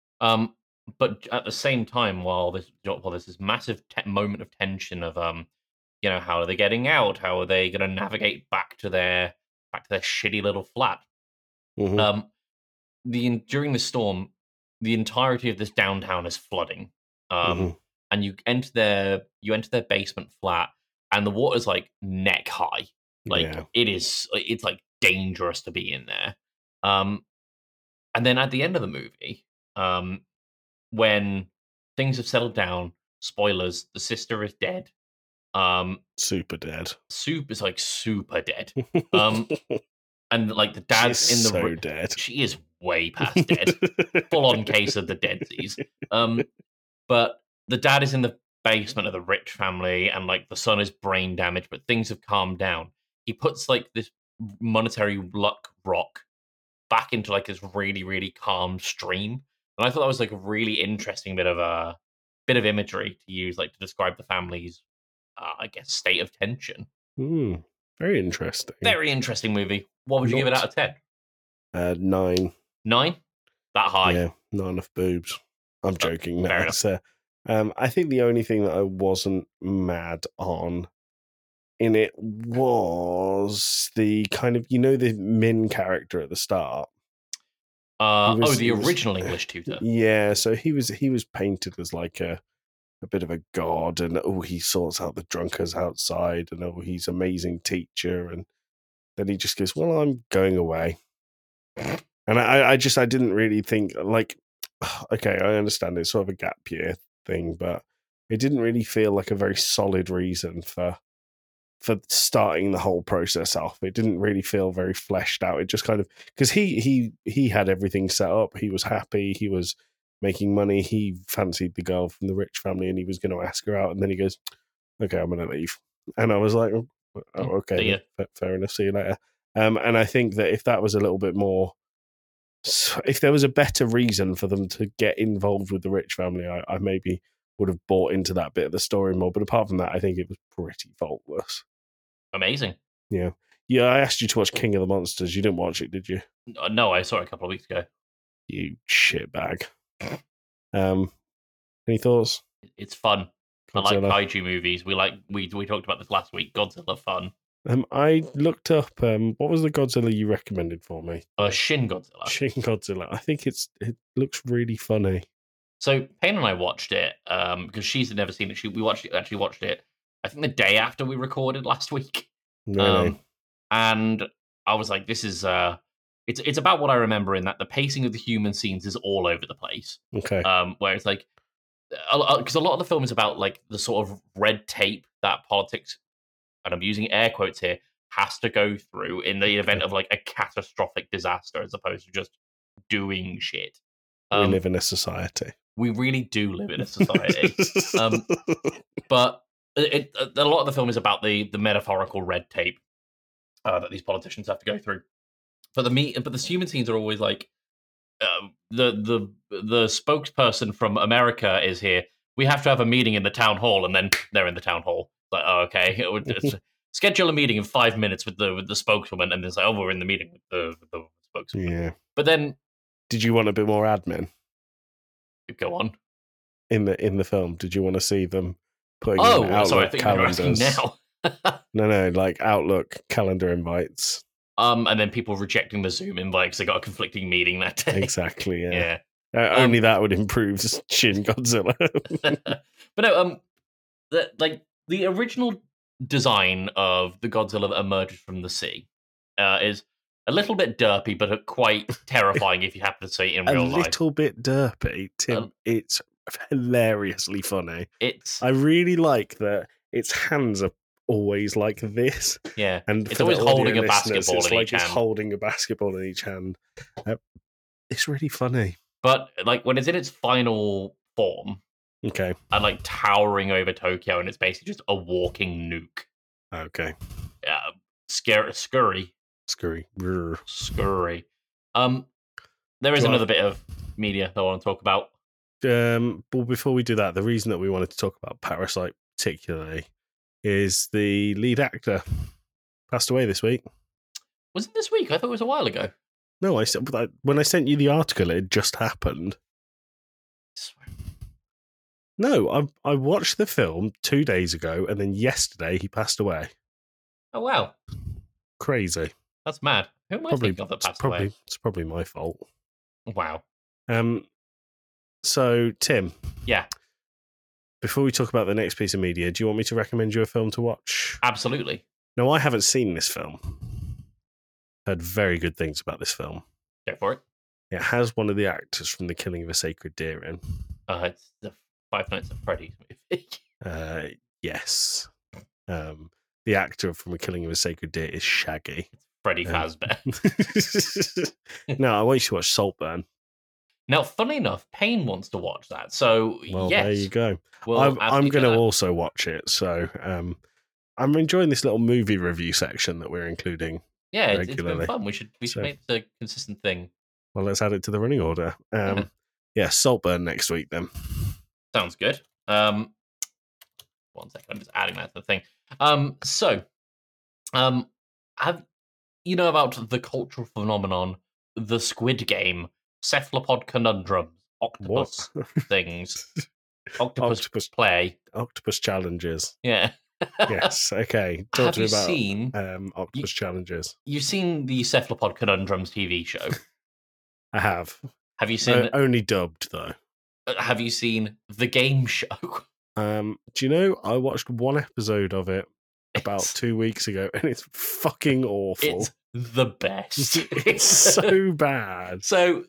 But at the same time, while there's this massive moment of tension of how are they getting out? How are they going to navigate back to their shitty little flat? Mhm. During the storm, the entirety of this downtown is flooding. Mhm. And you enter their basement flat, and the water's like neck high. Like Yeah. it's like dangerous to be in there. And then at the end of the movie, when things have settled down, spoilers, the sister is dead. Super dead. Soup is like super dead. And like the dad's She's in the so dead. she is way past dead. Full on case of the deadsies. But the dad is in the basement of the rich family, and like the son is brain damaged, but things have calmed down. He puts like this monetary luck rock back into like this really, really calm stream. And I thought that was like a really interesting bit of imagery to use, like to describe the family's, I guess, state of tension. Very interesting. Very interesting movie. What would you give it out of 10? 9. 9? That high? Yeah, not enough boobs. I'm joking. No, fair enough. it's, I think the only thing that I wasn't mad on in it was the kind of, the Min character at the start. The original English tutor. Yeah, so he was painted as like a bit of a god, and he sorts out the drunkards outside, and he's amazing teacher, and then he just goes, well, I'm going away. And I didn't really think, like, okay, I understand it's sort of a gap year thing, but it didn't really feel like a very solid reason for starting the whole process off. It didn't really feel very fleshed out. It just kind of, because he had everything set up. He was happy. He was making money. He fancied the girl from the rich family, and he was going to ask her out. And then he goes, okay, I'm going to leave. And I was like, oh, okay, fair enough. See you later. And I think that if that was a little bit more, if there was a better reason for them to get involved with the rich family, I maybe would have bought into that bit of the story more. But apart from that, I think it was pretty faultless. Amazing. Yeah. I asked you to watch King of the Monsters. You didn't watch it, did you? No, I saw it a couple of weeks ago. You shitbag. Any thoughts? It's fun. Godzilla. I like kaiju movies. We talked about this last week. Godzilla fun. I looked up what was the Godzilla you recommended for me? Shin Godzilla. Shin Godzilla. I think it looks really funny. So Payne and I watched it because she's never seen it. We watched it. I think the day after we recorded last week. Really? And I was like, this is it's about what I remember, in that the pacing of the human scenes is all over the place. Okay. Where it's like, because a lot of the film is about like the sort of red tape that politics, and I'm using air quotes here, has to go through in the event of like a catastrophic disaster, as opposed to just doing shit. We live in a society. We really do live in a society. But a lot of the film is about the metaphorical red tape that these politicians have to go through. But the human scenes are always like, the spokesperson from America is here. We have to have a meeting in the town hall, and then they're in the town hall. Like, oh, okay, schedule a meeting in 5 minutes with the spokeswoman, and it's like, oh, we're in the meeting with the spokeswoman. Yeah. But then, did you want a bit more admin? Go on. In the film, did you want to see them putting in Oh, sorry, I Outlook think you're asking calendars? now. No, like Outlook calendar invites. And then people rejecting the Zoom invite because they got a conflicting meeting that day. Exactly. Yeah. Yeah. Only that would improve Shin Godzilla. But no, the original design of the Godzilla that emerges from the sea is a little bit derpy, but quite terrifying if you happen to see it in real life. A little bit derpy, Tim. It's hilariously funny. I really like that its hands are always like this. Yeah, and it's always holding a basketball it's in like each it's hand. holding a basketball in each hand. It's really funny. But like when it's in its final form, Okay. and like towering over Tokyo, and it's basically just a walking nuke. Okay. Scurry. There is another bit of media that I want to talk about. But before we do that, the reason that we wanted to talk about Parasite particularly is the lead actor passed away this week. Was it this week? I thought it was a while ago. No, I said when I sent you the article, it just happened. No, I watched the film 2 days ago, and then yesterday he passed away. Oh wow, crazy! That's mad. Who am I thinking of that passed away? It's probably my fault. Wow. So Tim, yeah. Before we talk about the next piece of media, do you want me to recommend you a film to watch? Absolutely. No, I haven't seen this film. Heard very good things about this film. Go for it. It has one of the actors from The Killing of a Sacred Deer in. It's the Five Nights at Freddy's movie. Yes. The actor from The Killing of a Sacred Deer is Shaggy. Freddy Fazbear. No, I want you to watch Saltburn. Now, funny enough, Payne wants to watch that. So, well, yes. there you go. We'll I'm going to also watch it. So I'm enjoying this little movie review section that we're including. Yeah, it's regularly. been fun. We should make it a consistent thing. Well, let's add it to the running order. Yeah, Saltburn next week then. Sounds good. 1 second, I'm just adding that to the thing. Have you know about the cultural phenomenon, the Squid Game, cephalopod conundrums, octopus things, octopus play, octopus challenges? Yeah. Yes. Okay. Talk Have to me you about seen octopus challenges? You've seen the cephalopod conundrums TV show? I have. Have you seen only dubbed though? Have you seen the game show? Do you know I watched one episode of it about 2 weeks ago, and it's fucking awful. It's the best. It's so bad. So,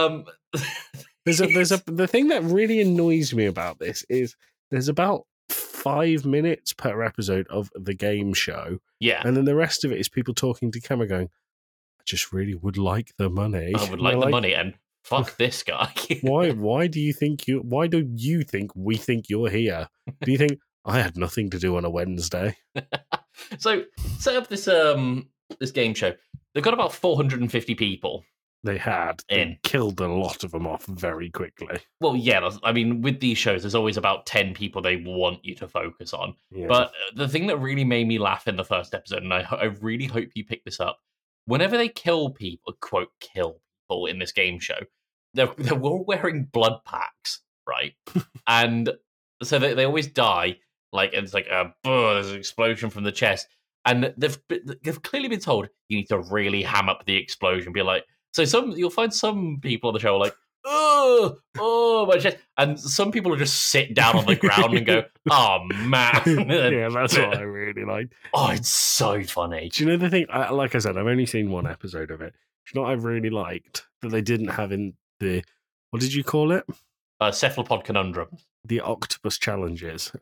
the thing that really annoys me about this is there's about 5 minutes per episode of the game show. Yeah. And then the rest of it is people talking to camera going, I just really would like the money. I would like the money, and fuck this guy. Why do you think we think you're here? Do you think I had nothing to do on a Wednesday? So set up this this game show. They've got about 450 people. They killed a lot of them off very quickly. Well, yeah, I mean, with these shows, there's always about 10 people they want you to focus on. Yeah. But the thing that really made me laugh in the first episode, and I really hope you pick this up, whenever they kill people, quote, kill people in this game show, they're all wearing blood packs, right? And so they always die, like, and it's like, there's an explosion from the chest. And they've clearly been told you need to really ham up the explosion. Be like, so you'll find some people on the show are like, oh, my chest. And some people will just sit down on the ground and go, oh, man. Yeah, that's what I really like. Oh, it's so funny. Do you know the thing? Like I said, I've only seen one episode of it. Do you know what I really liked that they didn't have in the, what did you call it? Cephalopod Conundrum. The octopus challenges.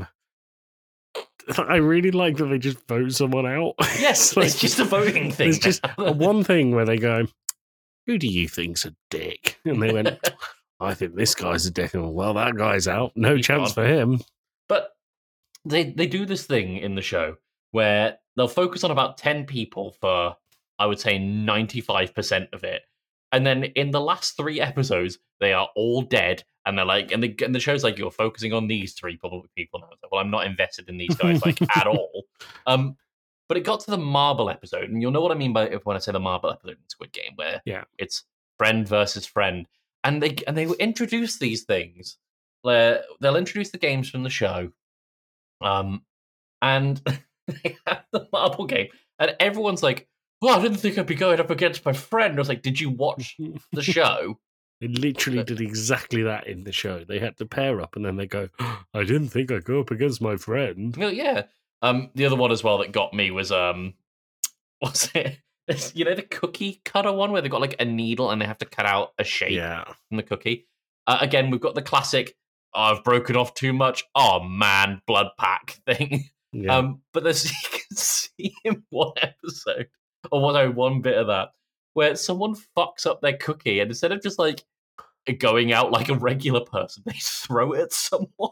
I really like that they just vote someone out. Yes, Like, it's just a voting thing. There's just one thing where they go, who do you think's a dick? And they went, I think this guy's a dick. And well, that guy's out. No He's chance gone. for him. But they do this thing in the show where they'll focus on about 10 people for, I would say, 95% of it. And then in the last 3 episodes, they are all dead. And they're like, and the show's like, you're focusing on these 3 people now. Well, I'm not invested in these guys like at all. But it got to the marble episode, and you'll know what I mean by when I say the marble episode in Squid Game, where it's friend versus friend, and they will introduce these things. Where they'll introduce the games from the show, and they have the marble game, and everyone's like, "Oh, I didn't think I'd be going up against my friend." I was like, "Did you watch the show?" They literally did exactly that in the show. They had to pair up, and then they go, I didn't think I'd go up against my friend. Well, yeah. The other one as well that got me was what's it? You know, the cookie cutter one where they've got like a needle and they have to cut out a shape from the cookie. Again, we've got the classic, I've broken off too much. Oh man, blood pack thing. Yeah. But there's you can see in one episode, or one bit of that, where someone fucks up their cookie and instead of just like going out like a regular person, they throw it at someone.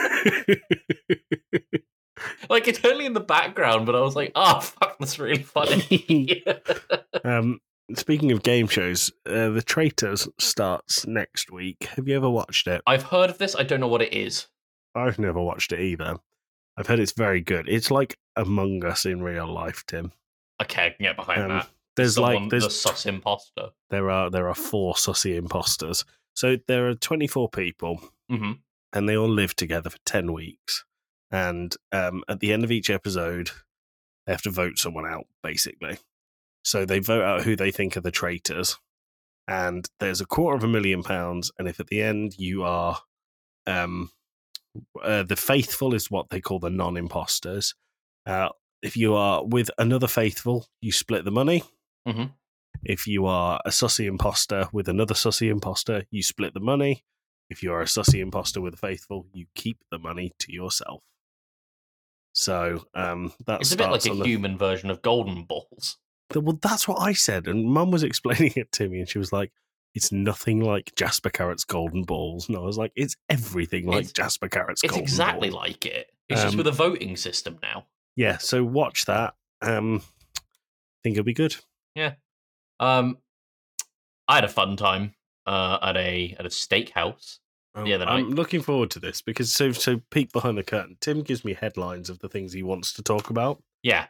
Like, it's only in the background, but I was like, oh, fuck, that's really funny. Speaking of game shows, The Traitors starts next week. Have you ever watched it? I've heard of this. I don't know what it is. I've never watched it either. I've heard it's very good. It's like Among Us in real life, Tim. Okay, I can get behind that. There's the sus imposter. There are 4 sussy imposters. So there are 24 people, and they all live together for 10 weeks. And at the end of each episode, they have to vote someone out, basically. So they vote out who they think are the traitors. And there's £250,000. And if at the end you are the faithful is what they call the non-imposters. If you are with another faithful, you split the money. Mm-hmm. If you are a sussy imposter with another sussy imposter, you split the money. If you are a sussy imposter with a faithful, you keep the money to yourself. So it's a bit like a human version of Golden Balls. Well, that's what I said, and Mum was explaining it to me, and she was like, "It's nothing like Jasper Carrot's Golden Balls." And I was like, "It's everything like Jasper Carrot's Golden Balls." It's exactly like it. It's just with a voting system now. Yeah, so watch that. I think it'll be good. Yeah. I had a fun time at a steakhouse. I'm looking forward to this because so peek behind the curtain. Tim gives me headlines of the things he wants to talk about. Yeah.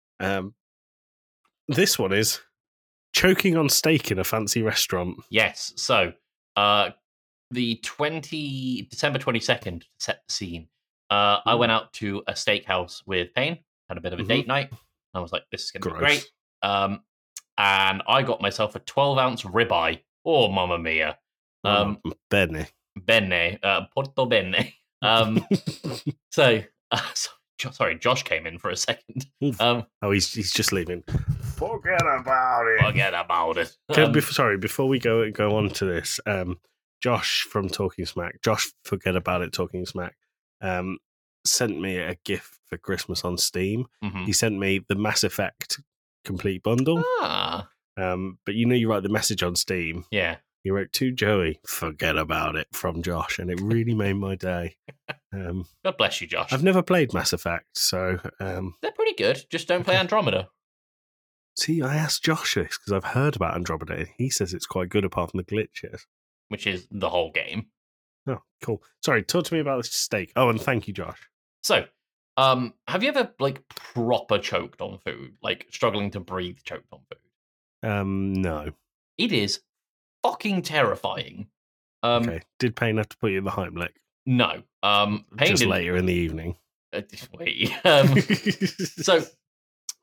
This one is choking on steak in a fancy restaurant. Yes. So, the December 22nd, to set the scene, I went out to a steakhouse with Payne, had a bit of a date night. I was like, this is going to be great. And I got myself a 12-ounce ribeye. Oh, mamma mia. Bene, Porto bene. Sorry, Josh came in for a second. He's just leaving. Forget about it. Before we go on to this, Josh from Talking Smack, Forget About It Talking Smack, sent me a gift for Christmas on Steam. Mm-hmm. He sent me the Mass Effect complete bundle. But you write the message on Steam. Yeah. He wrote to Joey, "Forget about it," from Josh, and it really made my day. God bless you, Josh. I've never played Mass Effect, so... they're pretty good. Just don't play Andromeda. See, I asked Josh this because I've heard about Andromeda, and he says it's quite good apart from the glitches. Which is the whole game. Oh, cool. Sorry, talk to me about this steak. Oh, and thank you, Josh. So, have you ever, proper choked on food? Like, struggling to breathe choked on food? No. It is fucking terrifying. Okay. Did Payne have to put you in the Heimlich? No. Payne just later in the evening. Wait. So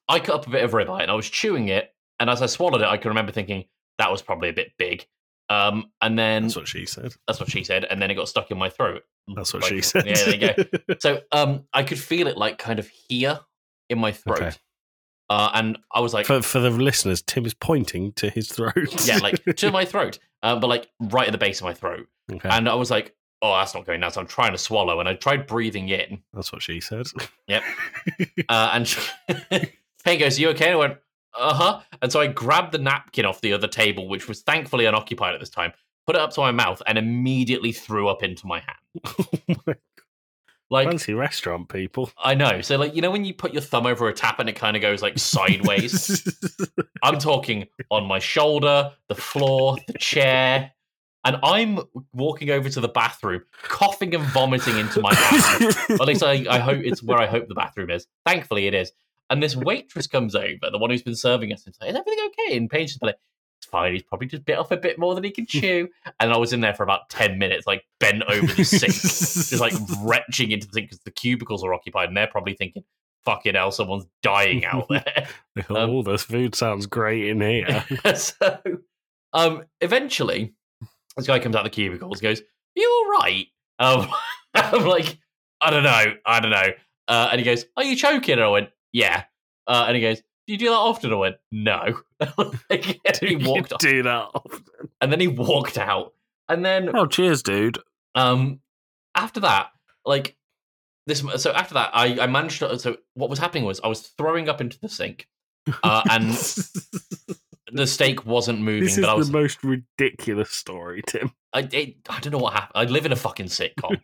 I cut up a bit of ribeye and I was chewing it, and as I swallowed it, I can remember thinking that was probably a bit big. And then That's what she said. That's what she said, and then it got stuck in my throat. That's what Like, she said. Yeah, there you go. So I could feel it like kind of here in my throat. Okay. And I was like, For the listeners, Tim is pointing to his throat. yeah, like to my throat, but like right at the base of my throat. Okay. And I was like, oh, that's not going now. So I'm trying to swallow, and I tried breathing in. That's what she said. Yep. And Payne goes, you okay? And I went, uh-huh. And so I grabbed the napkin off the other table, which was thankfully unoccupied at this time, put it up to my mouth, and immediately threw up into my hand. Like, Fancy restaurant people. I know. So, like, you know when you put your thumb over a tap and it kind of goes, like, sideways? I'm talking on my shoulder, the floor, the chair, and I'm walking over to the bathroom, coughing and vomiting into my hand. At least I hope it's where I hope the bathroom is. Thankfully, it is. And this waitress comes over, the one who's been serving us, and says, is everything okay? And Paige's like, it's fine. He's probably just bit off a bit more than he can chew. And I was in there for about 10 minutes, like bent over the sink, just like retching into the sink because the cubicles are occupied, and they're probably thinking, fucking hell, someone's dying out there. Oh, this food sounds great in here. So, eventually, this guy comes out of the cubicles, goes, you all right? I'm like, I don't know. And he goes, are you choking? And I went, yeah. And he goes, do you do that often? I went, no. And he walked off. Do that often. And then he walked out. And then Oh, cheers, dude. after that, like this, so after that, I managed to. So what was happening was I was throwing up into the sink, and the steak wasn't moving. This is but I was, the most ridiculous story, Tim. I don't know what happened. I live in a fucking sitcom.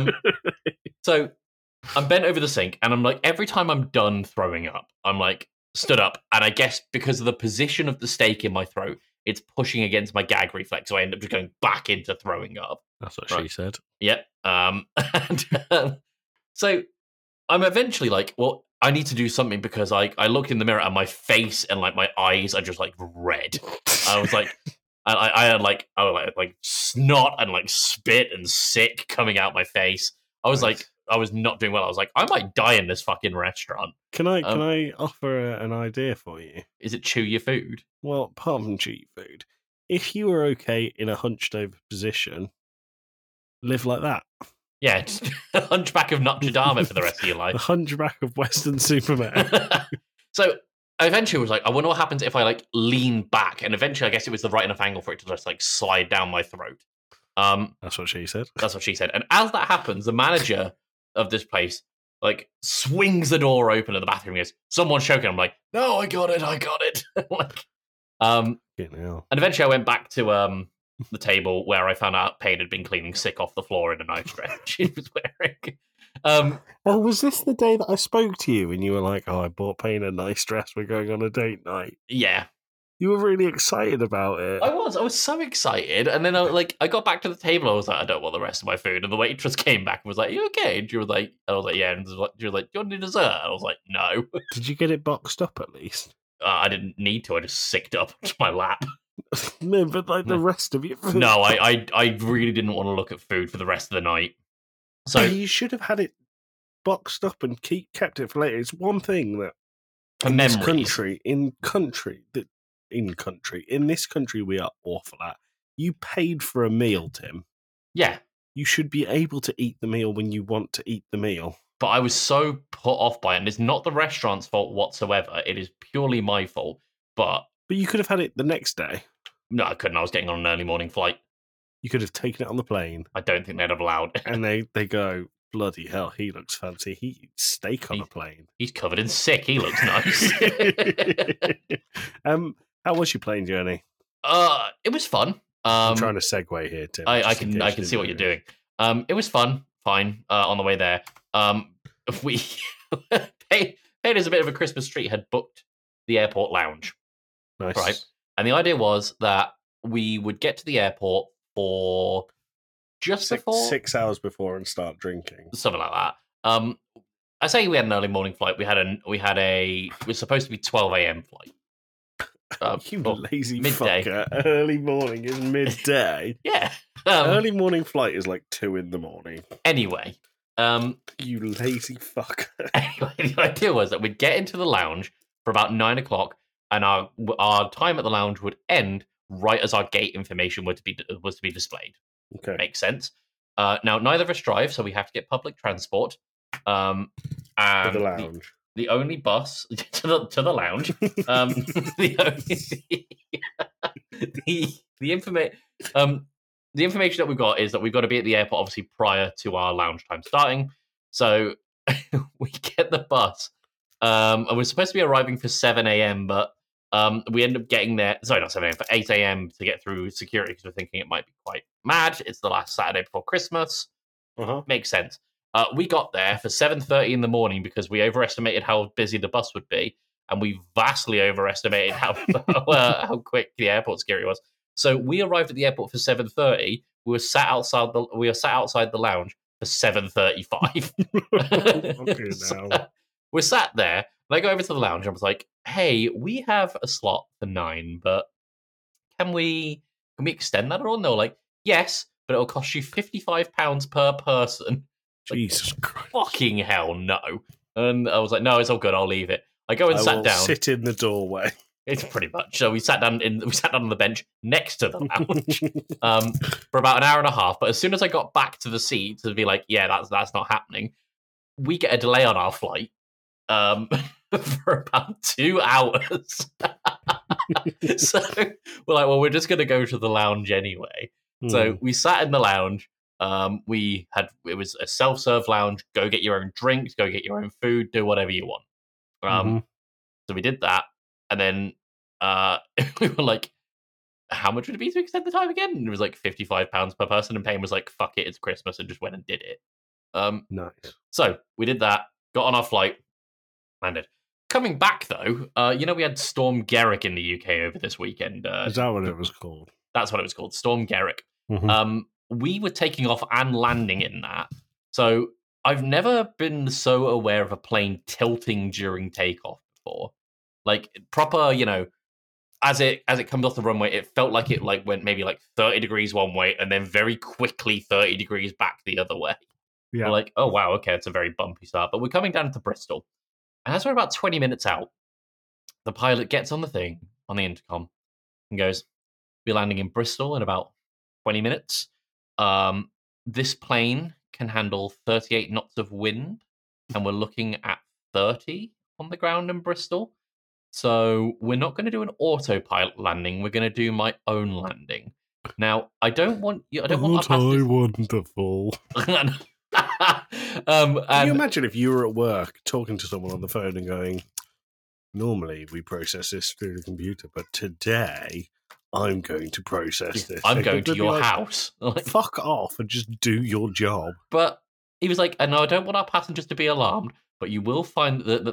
So I'm bent over the sink, and I'm like, every time I'm done throwing up, I'm like stood up, and I guess because of the position of the steak in my throat, it's pushing against my gag reflex, so I end up just going back into throwing up. That's what Right. she said. Yep. So I'm eventually like, well, I need to do something because I looked in the mirror and my face and like my eyes are just like red. I was like, I had like snot and like spit and sick coming out my face. I was Nice. like, I was not doing well. I was like, I might die in this fucking restaurant. Can I offer an idea for you? Is it chew your food? Well, apart from cheap food, if you were okay in a hunched over position, live like that. Yeah, just Hunchback of Notre Dame for the rest of your The life. hunchback of Western Superman. So I eventually was like, I wonder what happens if I like lean back, and eventually I guess it was the right enough angle for it to just like slide down my throat. That's what she said. That's what she said. And as that happens, the manager of this place like swings the door open in the bathroom and goes, someone's choking. I'm like, no, I got it. Like, Fucking hell. and eventually I went back to the table where I found out Payne had been cleaning sick off the floor in a nice dress she was wearing. Oh, was this the day that I spoke to you and you were like, oh, I bought Payne a nice dress, we're going on a date night? Yeah, You were really excited about it. I was so excited. And then I got back to the table. I was like, I don't want the rest of my food. And the waitress came back and was like, you okay? And she was like, I was like, yeah. And she was like, do you want any dessert? I was like, no. Did you get it boxed up at least? I didn't need to. I just sicked up onto my lap. No, but like the rest of your food. No, I really didn't want to look at food for the rest of the night. So You should have had it boxed up and kept it for later. It's one thing that for in this memories, in this country we are awful at. You paid for a meal, Tim. yeah. You should be able to eat the meal when you want to eat the meal. But I was so put off by it, and it's not the restaurant's fault whatsoever. It is purely my fault. But But you could have had it the next day. no, I couldn't. I was getting on an early morning flight. You could have taken it on the plane, I don't think they'd have allowed it. and they go, bloody hell, he looks fancy. He eats steak on a plane. He's covered in sick. He looks nice. How was your plane journey? It was fun. I'm trying to segue here, Tim. I just in can case you see what didn't you're know. doing. It was fun. Fine. On the way there, we Payne is a bit of a Christmas treat. Had booked the airport lounge, Nice. right? And the idea was that we would get to the airport for just before 6 hours before and start drinking. something like that. I say we had an early morning flight. It was supposed to be 12 a.m. flight. You or lazy midday. fucker. Early morning is midday. Yeah. Early morning flight is like 2 a.m. Anyway, You lazy fucker. anyway, the idea was that we'd get into the lounge, for about 9 o'clock, and our time at the lounge would end right as our gate information was to be displayed. Okay. Makes sense. Now, neither of us drive, so we have to get public transport. And To the lounge. The only bus to the lounge. The information that we've got is that we've got to be at the airport obviously prior to our lounge time starting. So we get the bus, and we're supposed to be arriving for 7 a.m. But we end up getting there. Sorry, not 7 a.m. for 8 a.m. to get through security because we're thinking it might be quite mad. It's the last Saturday before Christmas. Makes sense. We got there for 7:30 in the morning because we overestimated how busy the bus would be, and we vastly overestimated how quick the airport security was. So we arrived at the airport for 7:30. We were sat outside the lounge for 7:35. So, we're sat there, and I go over to the lounge and I was like, "Hey, we have a slot for 9, but can we extend that at all?" And they were like, "Yes, but it'll cost you £55 per person." Jesus Christ. Fucking hell, no. And I was like, no, it's all good. I'll leave it. I go and sat down. Sit in the doorway. It's pretty much. So we sat down on the bench next to the lounge for about an hour and a half. But as soon as I got back to the seat to be like, yeah, that's not happening, we get a delay on our flight for about 2 hours. So we're like, well, we're just going to go to the lounge anyway. So we sat in the lounge. It was a self-serve lounge. Go get your own drinks, go get your own food, do whatever you want. So we did that, and then we were like, "How much would it be to extend the time again?" And it was like £55 per person, and Payne was like, "Fuck it, it's Christmas," and just went and did it. Nice. So we did that, got on our flight, landed. Coming back though, we had Storm Garrick in the UK over this weekend. Is that what it was called? That's what it was called, Storm Garrick. We were taking off and landing in that. So I've never been so aware of a plane tilting during takeoff before. Like proper, as it comes off the runway, it felt like it went maybe 30 degrees one way and then very quickly 30 degrees back the other way. Yeah. We're like, oh wow, okay, it's a very bumpy start. But we're coming down to Bristol. And as we're about 20 minutes out, the pilot gets on the thing, on the intercom, and goes, "We're landing in Bristol in about 20 minutes. This plane can handle 38 knots of wind, and we're looking at 30 on the ground in Bristol. So we're not going to do an autopilot landing. We're going to do my own landing. Now, I don't want you. I don't want. Wonderful. And Can you imagine if you were at work talking to someone on the phone and going, "Normally we process this through the computer, but today I'm going to process this. I'm going to your house. Fuck off and just do your job." But he was like, "No, I don't want our passengers to be alarmed, but you will find that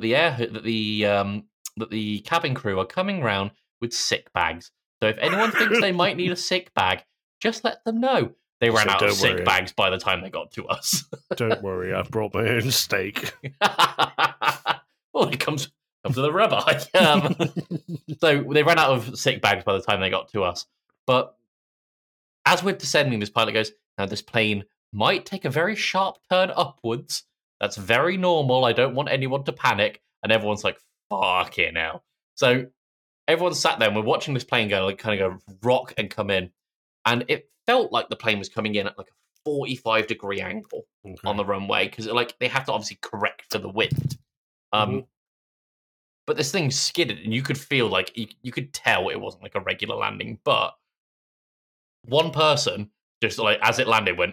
the cabin crew are coming round with sick bags. So if anyone thinks they might need a sick bag, just let them know." They ran out of sick bags by the time they got to us. Don't worry, I brought my own steak. Well, it comes to the rubber. So they ran out of sick bags by the time they got to us. But as we're descending, this pilot goes, "Now this plane might take a very sharp turn upwards. That's very normal. I don't want anyone to panic." And everyone's like, "Fucking hell." So everyone sat there and we're watching this plane go, kind of go rock and come in. And it felt like the plane was coming in at a 45-degree angle on the runway because they have to obviously correct for the wind. But this thing skidded, and you could feel you could tell it wasn't a regular landing. But one person just as it landed went,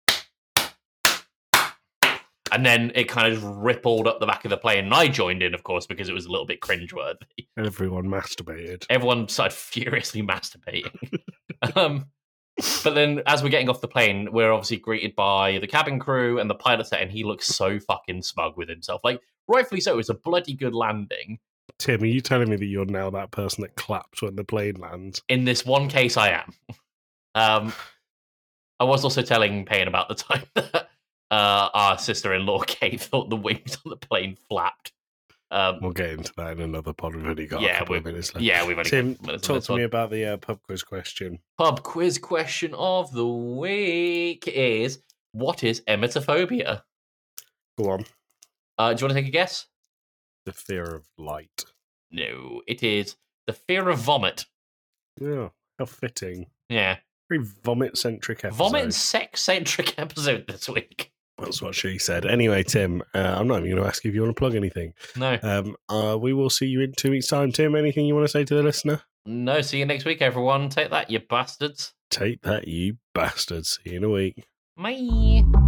and then it kind of just rippled up the back of the plane. And I joined in, of course, because it was a little bit cringeworthy. Everyone masturbated. Everyone started furiously masturbating. But then as we're getting off the plane, we're obviously greeted by the cabin crew and the pilot set, and he looks so fucking smug with himself. Rightfully so, it's a bloody good landing. Tim, are you telling me that you're now that person that claps when the plane lands? In this one case, I am. I was also telling Payne about the time that our sister-in-law, Kate, thought the wings on the plane flapped. We'll get into that in another pod. We've only got a couple of minutes left. Yeah, we've only Tim, got minutes talk to me about the pub quiz question. Pub quiz question of the week is, what is emetophobia? Go on. Do you want to take a guess? The fear of light. No, it is The Fear of Vomit. Yeah, how fitting. Yeah. Very vomit-centric episode. Vomit and sex-centric episode this week. That's what she said. Anyway, Tim, I'm not even going to ask you if you want to plug anything. No. We will see you in 2 weeks' time. Tim, anything you want to say to the listener? No, see you next week, everyone. Take that, you bastards. Take that, you bastards. See you in a week. Bye.